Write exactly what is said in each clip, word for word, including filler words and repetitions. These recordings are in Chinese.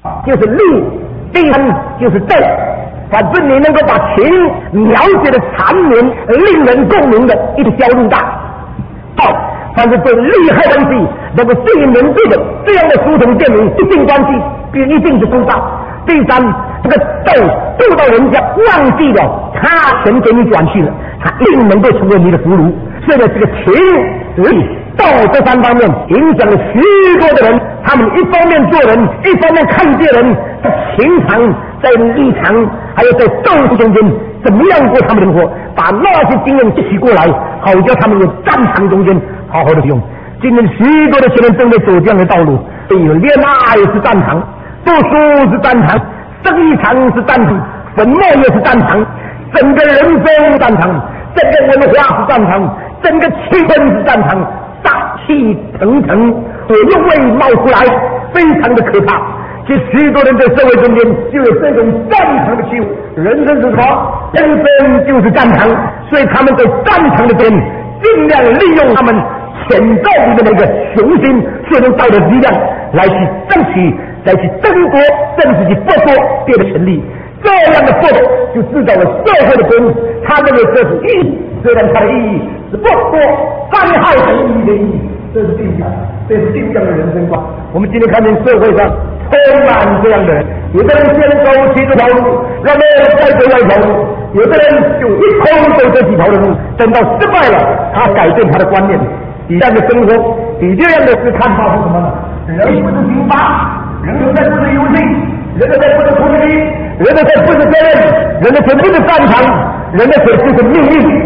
就是利，第三就是正。反正你能够把情描写的缠绵、令人共鸣的，一直销路大。好，凡是对利害关系能够吸引人对的这样的书童店名，一定关系，便一定是公道。第三，这个斗斗到人家忘记了他钱给你转去了，他一定能够成为你的俘虏。所以呢，这个情利斗这三方面影响了许多的人，他们一方面做人，一方面看见人，在情场、在立场，还有在斗争中间，怎么样过他们的生活，把那些经验吸取过来，好叫他们有战场中间好好的用。今天许多的学生正在走这样的道路，有恋爱是战场，读书是战场，生意场是战场，坟墓也是战场，整个人生是战场，整个文化是战场，整个气氛是战场，杀气腾腾，火又会冒出来，非常的可怕。其实许多人在社会中间就有这种战场的气氛。人生是什么？人生就是战场，所以他们在战场里边尽量利用他们潜在里面的一个雄心所能带的力量来去争取，来去争夺，甚至去剥夺别的权利。这样的剥夺就制造了社会的公，他认为这是意义，虽然它的意义是剥夺伤害的意义的意义，这是定向，这是定向的人生观。我们今天看见社会上充满这样的人，有的人先走其中条路，然后再走那条路，有的人就一空走这几条的路，等到失败了，他改变他的观念。以这样的生活，以这样的是看法是什么呢？人不是刑罚，人的才不是游戏，人的才不是苦力，人的才不是责任，人的才不是战场，人的才就是命运。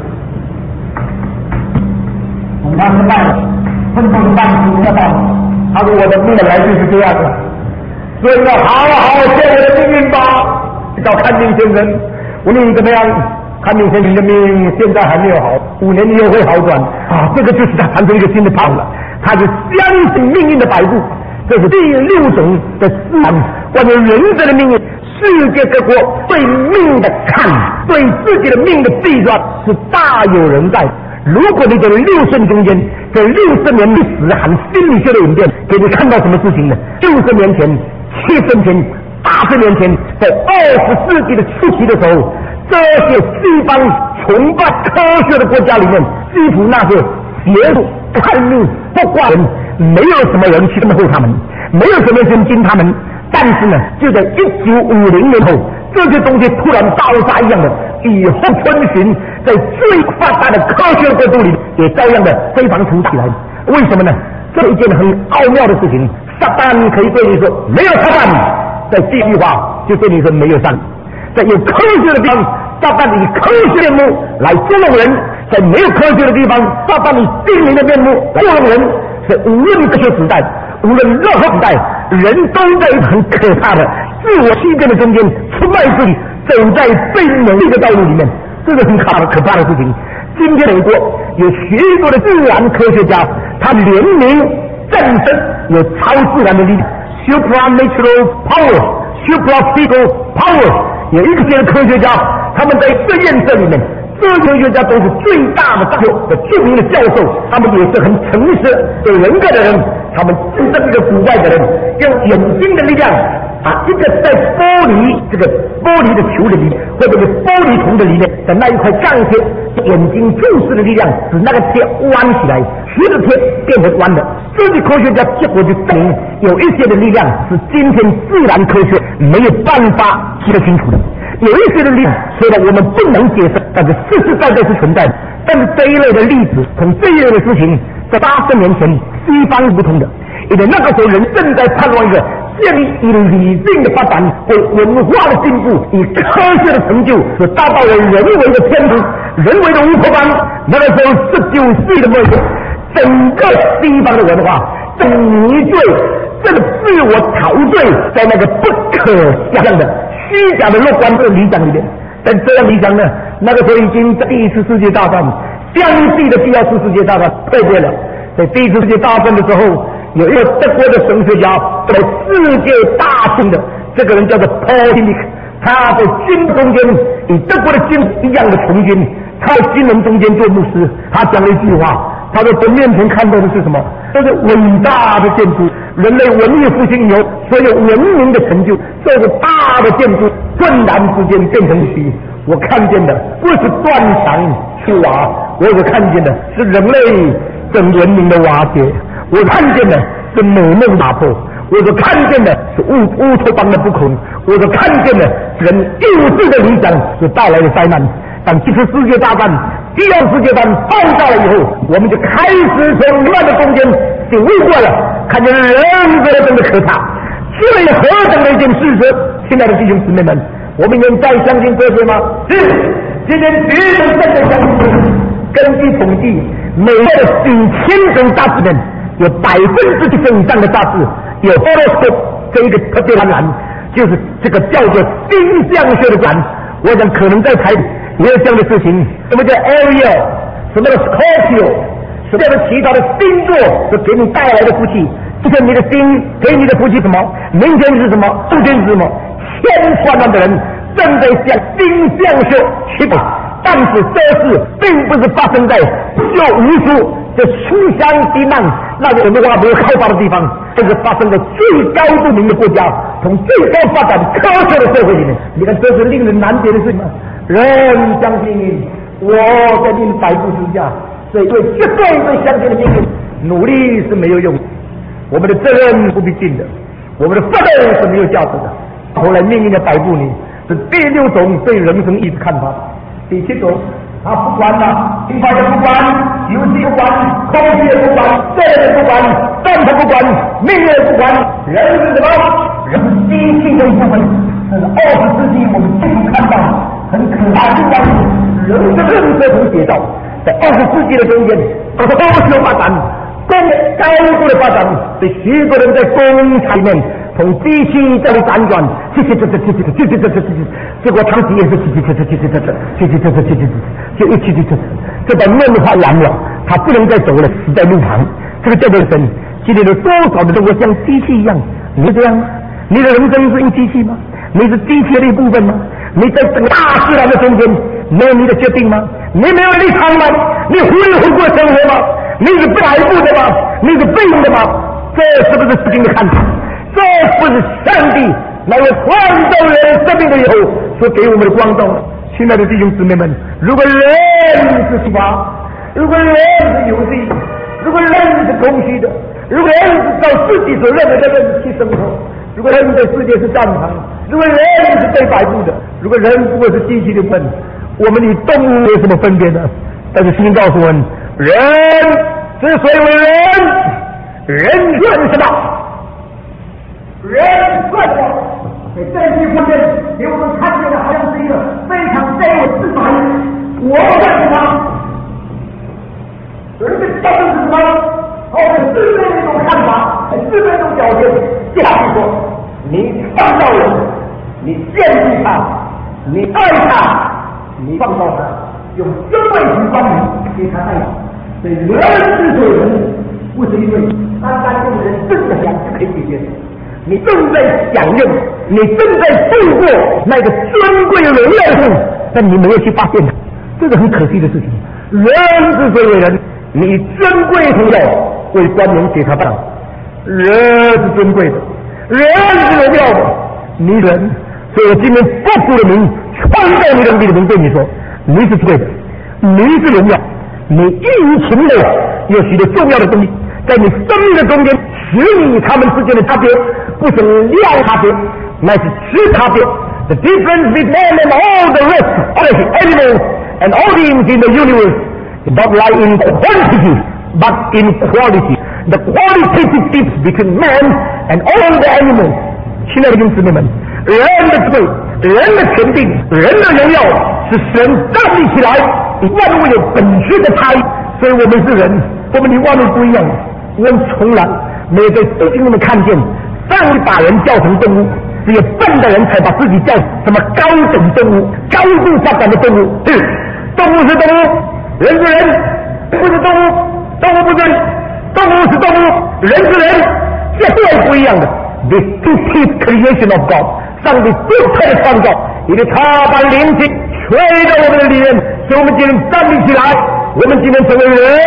我们他失败了，奋斗的半途要到了。他说我的命本来就是这样的，所以要好好见我的命运吧。找看命先生，无论怎么样，看命先生的命现在还没有好，五年以后会好转啊！这个就是他传出一个新的道了，他就相信命运的摆布。这是第六种的思想，关于人生的命运。世界各国对命的看，对自己的命的计算是大有人在。如果你在六圣中间，在六十年历史含心理学的演变，给你看到什么事情呢？六十年前、七十年前、八十年前，在二十世纪的初期的时候，这些西方崇拜科学的国家里面，几乎那些邪术、看命、卜卦人，没有什么人去问候他们，没有什么人敬他们。但是呢，就在一九五零年后，这些东西突然爆炸一样的雨后春笋，在最发达的科学国度里也照样的非常出起来。为什么呢？这是一件很奥妙的事情。撒旦可以对你说没有撒旦，在地狱话就对你说没有上。在有科学的地方，撒旦以科学面目来捉弄人；在没有科学的地方，撒旦以精灵的面目来捉弄人。是无论科学时代，无论任何时代，人都在一个很可怕的自我欺骗的中间出卖自己，走在最努力的道路里面，这是很可怕可怕的事情。今天美国有许多的自然科学家，他联名证实有超自然的力量 supernatural power、supernatural power。有一个些科学家，他们在实验室里面，这些科学家都是最大的大学的著名的教授，他们也是很诚实、有人格的人。他们真正一个古代的人，用眼睛的力量，把一个在玻璃这个玻璃的球的里面，或者是玻璃桶的里面的那一块钢铁，眼睛注视的力量，使那个铁弯起来，徐的铁变成弯的。这些科学家结果就证明，有一些的力量是今天自然科学没有办法记得清楚的。有一些的力量，虽然我们不能解释，但是实实在在是存在的。但是这一类的例子，从这一类的事情，在八十年前西方是不同的，因为那个时候人正在盼望一个建立以理性的发展为文化的进步，以科学的成就，所达到了人为的天赋、人为的乌托邦。那个时候十九世纪的末日，整个西方的文化正迷醉，这个自我陶醉在那个不可想象的虚假的乐观的理想里面。但这样理想呢，那个时候已经在第一次世界大战相继的第二次世界大战退退了。在第一次世界大战的时候，有一个德国的神学家，在世界大军的这个人叫做 Paul， 他在军中间以德国的军一样的从军，他在军人中间做牧师。他讲了一句话， 他的面前看到的是什么？这是伟大的建筑，人类文艺复兴以后所有文明的成就，这个大的建筑顿然之间变成虚。我看见的不是断墙出瓦，我所看见的是人类整文明的瓦解，我看见的是美梦打破，我所看见的是乌乌托邦的不可能，我所看见的是人幼稚的理想所带来的灾难。当第四世界大战、第二世界大战爆炸了以后，我们就开始从乱的中间醒悟过了，看见人何等的可怕，这是何等的一件事实。亲爱的弟兄姊妹们，我们能再相信这些吗？是，今天绝对真的相信。根据统计，美国的几千种杂志里有百分之七十以上的杂志有 horoscope 这一个特别栏栏，就是这个叫做星象学的栏。我想可能在台也有这样的事情。什么叫 Ariel， 什么叫 Scorpio， 什么叫其他的星座所给你带来的福气。今天你的星给你的福气什么？明天是什么？后天是什么？千万万的人正在向星象学取本，但是这事并不是发生在不就无数这书香地难那个文化没有开发的地方，这是发生在最高文明的国家，从最高发展科学的社会里面。你看，这是令人难解的事情。人相信我在你的摆布之下，所以对绝对对相信的命运，努力是没有用的。我们的责任不必尽的，我们的奋斗是没有价值的。后来命运的摆布你，是第六种对人生意义的看法。第七种，他不管了，兵法也不管，游戏不管，空气也不管，这也不管，战场不管，命运也不管，人是什么？人是机器的一部分。这是二十世纪我们清楚看到很可怕的地方，人的任何种写照，在二十世纪的中间，科学发展，工业高度的发展，对许多人在工厂里面从机器这里辗转，这这这这这这这这这这这，结果长期也是这这这这这这这这这这这这这，就一起这这，这把面化完了，他不能再走了，死在路旁。这个叫做神。今天有多少的中国像机器一样？你这样吗？你的人生是用机器吗？你是机器的一部分吗？你在整个大自然的中间没有你的决定吗？你没有立场吗？你糊里糊涂的生活吗？你是摆布的吗？你是被动的吗？这是不是圣经的看法？这不是上帝那位创造人生命的以后所给我们的光照。亲爱的弟兄姊妹们，如果人是虚华，如果人是游戏，如果人是空虚的，如果人是照自己所认为的人去生活，如果人在世界是战场，如果人是被摆布的，如果人不过是机器的部分，我们与动物有什么分别呢？但是圣经告诉我们，人之所以为人，人算什么？人算什么？在这一方面，给我们看见的好像是一个非常卑微之白。我算什么？人的标准是什么？我们自卑的一种看法，很自卑的一种表现。下去说，你创造人，你建立他，你爱他，你创造他，用尊贵和光明给他爱。所以人之所以人，不是因为单单用人真的想就可以解决。你正在享用，你正在度过那个尊贵荣耀性，但你没有去发现它，这是很可惜的事情。人之所以为人，你尊贵荣耀为光明给他办。人是尊贵的，人是荣耀的，你人，所以我今天不服的名，创造你的你的名对你说，你是尊贵的，你是荣耀，你异于群类有许多重要的东西，在你生命的中间，使你他们之间的差别不是量差别，乃是质差别。The difference between man and all the rest of the animals and all things in the universe does not lie in quantity, but in quality. The qualitative difference between man and all the animals. 亲爱的弟兄姊妹们，人的罪、人的权柄、人的荣耀，是神站立起来，万物有本质的差异，所以我们是人，我们与万物不一样。我们从来没有在圣经里面看见上帝把人叫成动物，只有笨的人才把自己叫什么高等动物、高度发展的动物。对，动物是动物，人是人，不是动物，动物不是人，动物是动物，人是人，这是不一样的。The distinctive creation of God， 上帝独特的创造，因为他把灵性吹到我们的里面，所以我们今天站立起来，我们今天成为人。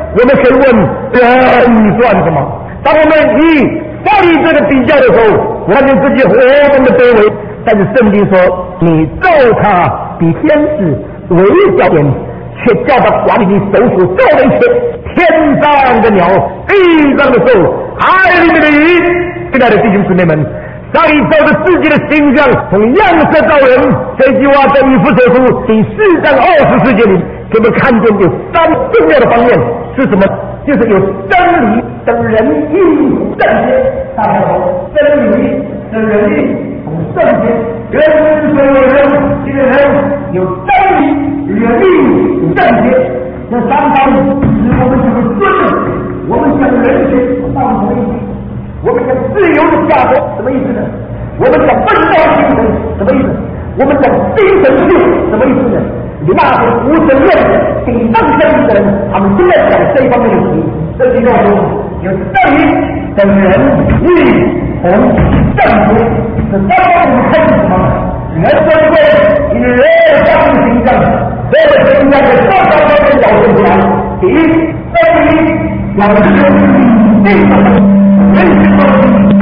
我们可以问人算什么？当我们以上帝这个比较的时候，我发现自己何等的卑微。但是圣经说，你造他比天使微小点，却叫他管理你手所造的一切，天上的鸟，地上的兽，海里面的鱼。亲爱的弟兄姊妹们，上帝照着自己的形象，从样式造人。这句话在以弗所书第四章二十四节里，给我们看见有三重要的方面是什么？就是有真理的仁义圣洁。大家说，真理的仁义同圣洁，人之所以为人，这个人有真理、仁义、圣洁，这三方使我们这个尊，我们讲人权到什么意思？我们讲自由的价值什么意思呢？我们讲奔道精神什么意思？我们讲精神性什么意思呢？你那些无神论顶上生的人，他们都在讲这一方面的问题。这就叫做有正义的人义同正洁。这三方面看是什么？人尊贵，以人上的形象，这个形象在各方面表现出来。第一，正义表示理性的人。人是说，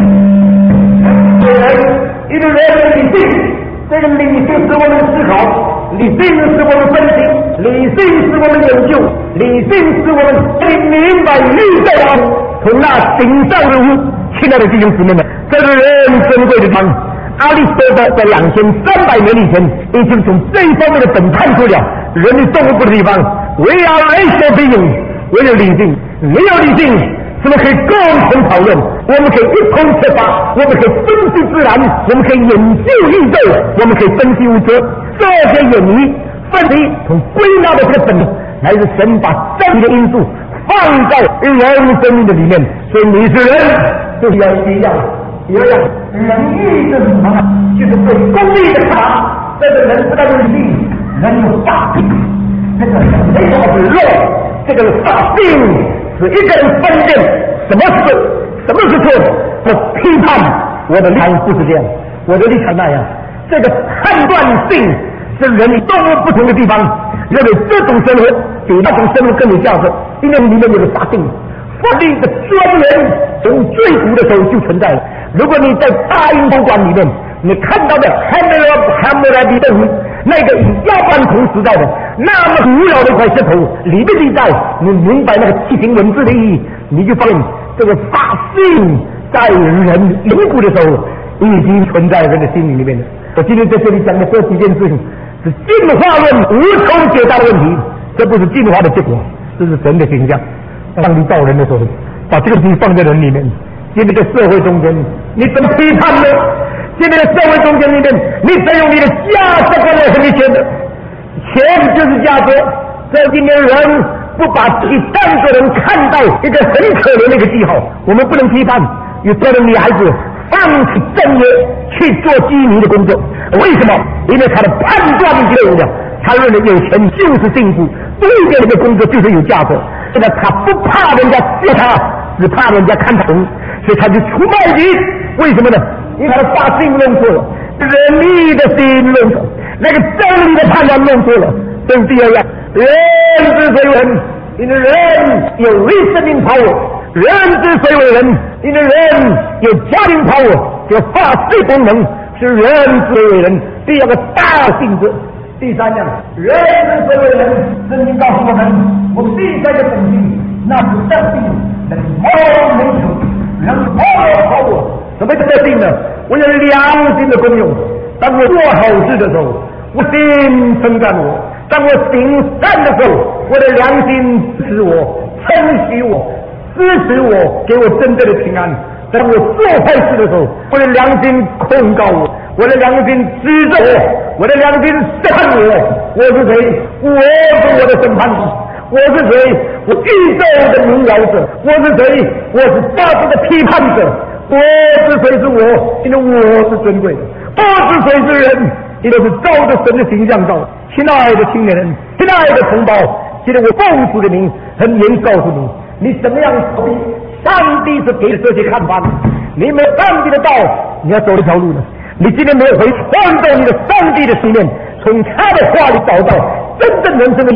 人一个人的理性，这个理性使我们思考，理性使我们分析，理性使我们研究，理性使我们可以明白宇宙啊，从那顶上的屋。亲爱的弟兄姊妹们，这是人珍贵的地方。阿里士多德在两千三百年以前已经从这一方面的本看出了人的动物的地方。We are rational beings，唯有理性，没有理性。我们可以共同讨论，我们可以一同揭发，我们可以分析自然，我们可以研究宇宙，我们可以分析物质，这些演绎分析从归纳的这个本来自神把真理的因素放在人生命的里面。所以你是人，就是要一样一样仁义是什么呢？就是对公义的看法。这个人不但有理，人有大病，这个没有是弱，这个大病是一个人分辨什么是对，什么是错，我批判。我的立场不是这样，我的立场那样。这个判断性是人与动物不同的地方，认为这种生活比那种生活更有价值，因为里面有个法定法律的专员，从最古的时候就存在了。如果你在大英博物馆里面，你看到的汉谟拉汉谟拉比的那个以亚班同时代的那么古老的一块石头里面记载，你明白那个楔形文字的意义，你就发现这个法性在人灵骨的时候已经存在人的心里面了。我今天在这里讲的这几件事情是进化论无从解答的问题，这不是进化的结果，这是神的形象。当你造人的时候，把这个东西放在人里面，现在在社会中间，你怎么批判呢？现在在社会中间里面，你怎用你的价值观来和你钱的？钱就是价值。在今天人不把自己当作人看待一个很可怜的一个记号，我们不能批判有多的女孩子放弃正业去做妓女的工作，为什么？因为他的判断力就有了，他认为有钱就是幸福，对这个工作就是有价值。现在他不怕人家笑他，只怕人家看他懂，所以他就出卖你。为什么呢？因为他的大心弄错了，人力的心弄错，那个真理的判断弄错了。这是第二样，人之所以为人，因为人有 reasoning power， 人之所以为人，因为人有家庭 power， 有法治功能，是人之所以为人。第二个大性质。第三样，人之所以为人，圣经告诉我们，我们第三个本性，那是上帝的 moral nature， 人 moral power。什么叫特性呢？我有良心的功用。当我做好事的时候，我心称赞我；当我行善的时候，我的良心支持我、称许我、支持我，给我真正的平安。当我做坏事的时候，我的良心控告我，我的良心指责我，我的良心审判我。我是谁？我是我的审判者。我是谁？我宇宙的明了者。我是谁？我是价值的批判者。我是谁？是我，因为我是尊贵的。我是谁？是人，因为是照着神的形象造。亲爱的青年人，亲爱的同胞，现在我奉主的名，很严告诉你，你怎么样逃避？上帝是给这些看法的，你没有上帝的道，你要走一条路呢。你今天没有回创造你的上帝的信念，从他的话里找到真正人生的意义，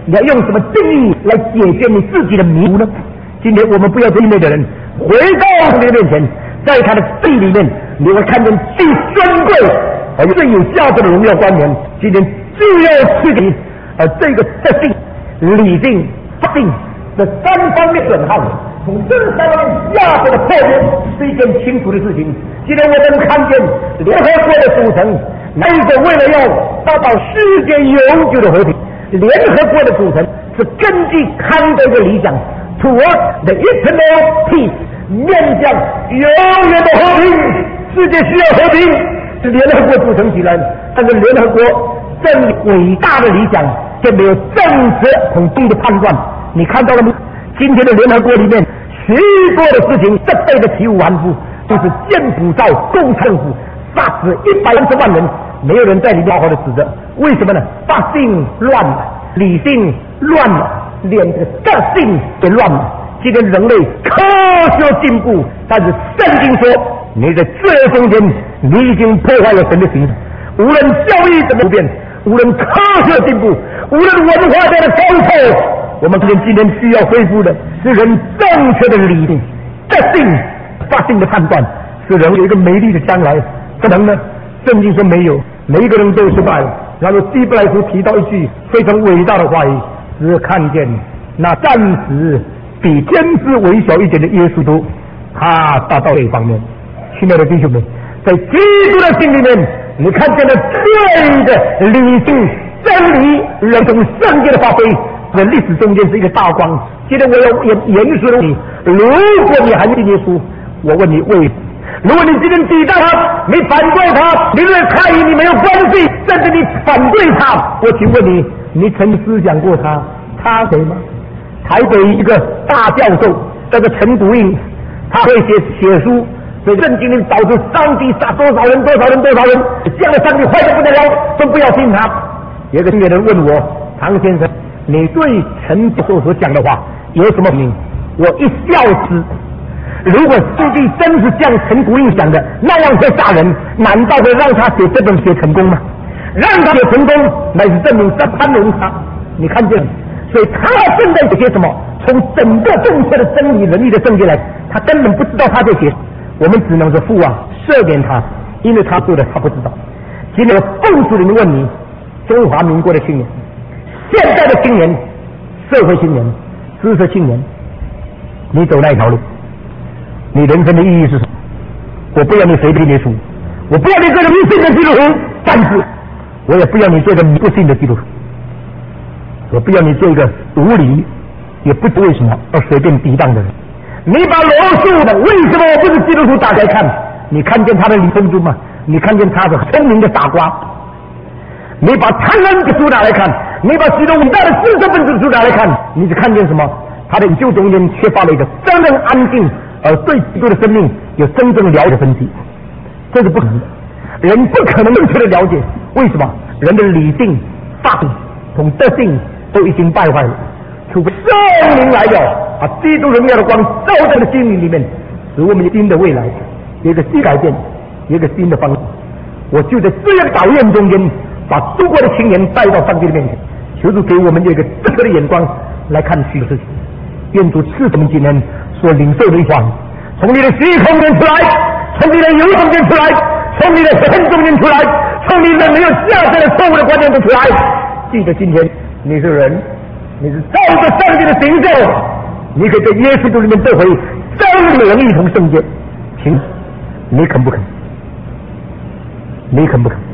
你要用什么定义来解决你自己的迷糊呢？今天我们不要这一类的人，回到上帝的面前，在他的地里面，你会看见最尊贵而最有价值的荣耀官员。今天就要去给而这个德性、理性、法性的三方面损耗，从这三方面价值的破灭是一件清楚的事情。今天我们看见联合国的组成，那一个为了要达到世界永久的和平，联合国的组成是根据康德的理想 ，toward the eternal peace， 面向永远的和平。世界需要和平，是联合国组成起来，但是联合国这么伟大的理想，却没有正确统一的判断。你看到了吗？今天的联合国里面，许多的事情这辈的体无完肤，就是柬埔寨共产政府杀死一百三十万人，没有人在里面好好的指责。为什么呢？法性乱了，理性乱了，连这个德性也乱了。今天人类科学进步，但是圣经说，你在罪恶中间，你已经破坏了神的形象。无论教育怎么变，无论科学进步，无论文化上的丰富，我们今天需要恢复的是人正确的理性、德性、法性的判断，使人有一个美丽的将来。可能呢？圣经说没有，每一个人都失败了。然后希伯来书提到一句非常伟大的话语，只看见那暂时比天之微小一点的耶稣都，他达到这一方面。亲爱的弟兄们，在基督的心里面，你看见了对的理性、真理、人从圣洁的发挥，在历史中间是一个大光。今天我要严严肃的问你：如果你还信耶稣，我问你为？如果你今天抵挡他，你反对他，你认为他与你没有关系，甚至你反对他，我请问你，你曾思想过他？他谁吗？台北一个大教授叫做陈独印，他会写写书，所以圣经里导致上帝杀多少人多少人多少人，这样的上帝坏得不得了，都不要信他。有一个青年人问我：唐先生，你对陈教授所讲的话有什么反应？我一笑之。如果上帝真是像陈独印讲的那样会杀人，难道会让他写这本写成功吗？让他写成功，乃是证明在宽容他。你看见，所以他正在写些什么？从整个正确的真理、仁义的圣经来，他根本不知道他在写。我们只能说父啊，赦免他，因为他做的他不知道。今天奉主名问你，中华民国的青年，现在的青年，社会青年，知识青年，你走那一条路？你人生的意义是什么？我不要你随便结束，我不要你做个迷信的基督徒，但是我也不要你做个不信的基督徒，我不要你做一个无理也不知为什么而随便抵挡的人。你把罗素的为什么我不是基督徒打开看，你看见他的李丰珠吗？你看见他是聪明的傻瓜。你把贪婪的书拿来看，你把许多伟大的知识分子书拿来看，你只看见什么？他的研究中间缺乏了一个真正安静而对基督的生命有真正了解的分析，这是不可能的。人不可能正确的了解，为什么？人的理性、法性同德性都已经败坏了，除非圣灵来了，把基督荣耀的光照在我的心灵里面，使我们有新的未来，有一个新改变，有一个新的方向。我就在这样考验中间，把中国的青年带到上帝的面前，求主给我们有一个正确的眼光来看许多事情。愿主赐我们今天所领受的一话，从你的虚空间出来，从你的油中间出来，从你的神中间出来，从你的没有价值的错误的观念中出来。记得今天你是人，你是照着上帝的形象，你可以在耶稣里面得回真理、仁义同圣洁。请你肯不肯？你肯不肯？